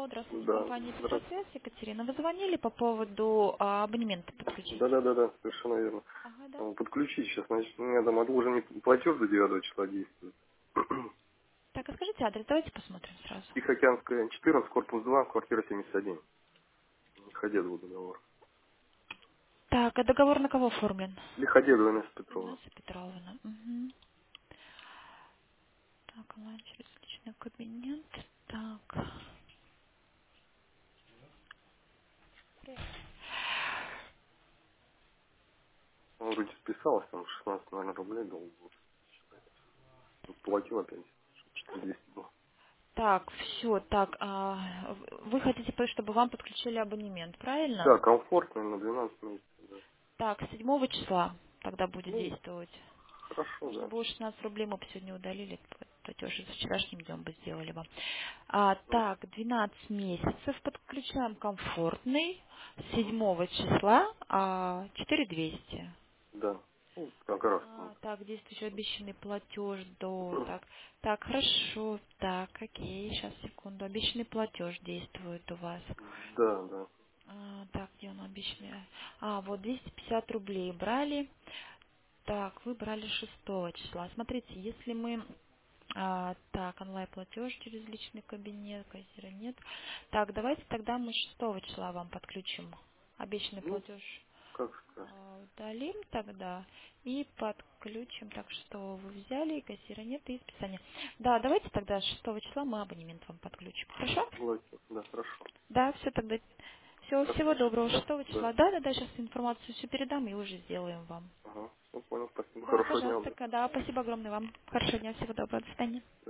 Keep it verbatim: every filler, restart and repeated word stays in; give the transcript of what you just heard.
Алло, здравствуйте, Да, компания здравствуйте. Петросвязь, Екатерина. Вы звонили по поводу а, абонемента подключить? Да, да, да, да, совершенно верно. Ага, да. А, Подключить сейчас, значит, у меня там отложенный платеж до девятого числа действует. Так, а скажите адрес, давайте посмотрим сразу. Тихоокеанская, четырнадцать, корпус два, квартира семьдесят один. Лиходедово договор. Так, а договор на кого оформлен? Лиходедова Инесса Петровна. Инесса Петровна. Угу. Так, онлайн через личный кабинет. Так. Он вроде списалась, там шестнадцать, наверное, рублей долг был. Вот платил опять, что двести было. Так, все, так, а, в- вы хотите, по- чтобы вам подключили абонемент, правильно? Да, комфортно, на двенадцать месяцев, да. Так, седьмого числа тогда будет Ну, действовать. хорошо, Нужно да. было шестнадцать рублей, мы бы сегодня удалили, платеж за вчерашним днем бы сделали вам. А, Ну, так, двенадцать месяцев подключаем комфортный, с угу. седьмого числа а, четыре двести. Да. Ну, как раз. Вот. А, так, действующий обещанный платеж до... Так, так, хорошо, так, окей, сейчас, секунду. Обещанный платеж действует у вас. Да, да. А, так, где он обещанный? А, вот двести пятьдесят рублей брали. Так, вы брали шестого числа. Смотрите, если мы... а, так, онлайн-платеж через личный кабинет, кассира нет. Так, давайте тогда мы шестого числа вам подключим. Обещанный Ну, платеж как сказать. а, удалим тогда и подключим. Так, что вы взяли, кассира нет и списание. Да, давайте тогда с шестого числа мы абонемент вам подключим. Хорошо? Давайте. Да, хорошо. Да, все тогда. Всего, Сейчас всего доброго. Да? Шестого Да. числа. Да, да, да, сейчас информацию все передам и уже сделаем вам. Ага. Ну, понял, спасибо. Да, Хорошего дня. пожалуйста, да, спасибо огромное вам. Хорошего дня, всего доброго, до свидания.